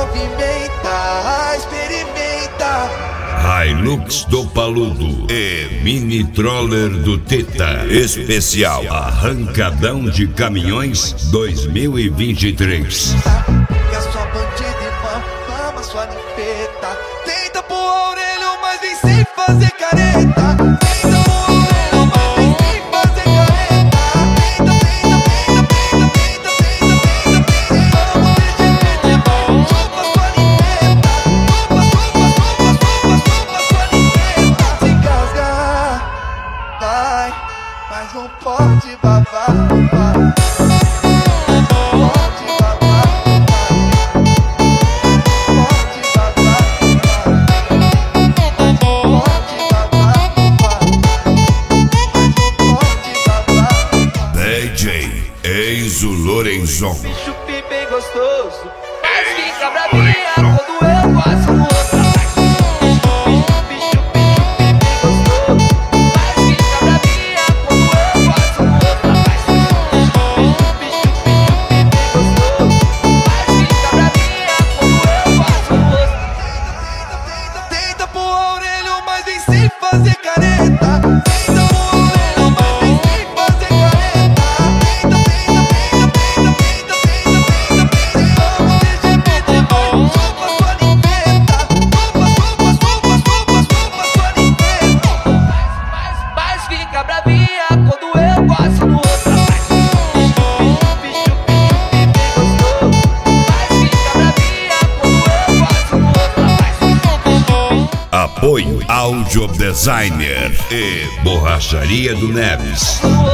movimenta, experimenta. Hilux do Paludo e Mini Troller do Tita. Especial Arrancadão de Caminhões 2023. E a sua bandida irmã ama sua limpeta. Tenta pôr a orelha, mas vem sem fazer careta. Tenta pôr a orelha, mas vem sem fazer careta. Vamos chupa sua limpeta. Chupa sua limpeta. Se engasgar, vai, mas não pode babar. Enzo Lorenzon. Bicho bem gostoso, mas fica bravinha quando eu faço outra. Bicho bem gostoso, mas fica bravinha quando eu faço outra. Bicho bem gostoso, mas fica bravinha quando eu faço outra. Tenta pôr a orelha, mas vem sem fazer careta. Tenta pôr a orelha, mas vem sem fazer careta. Apoio Audio Designer e Borracharia do Neves.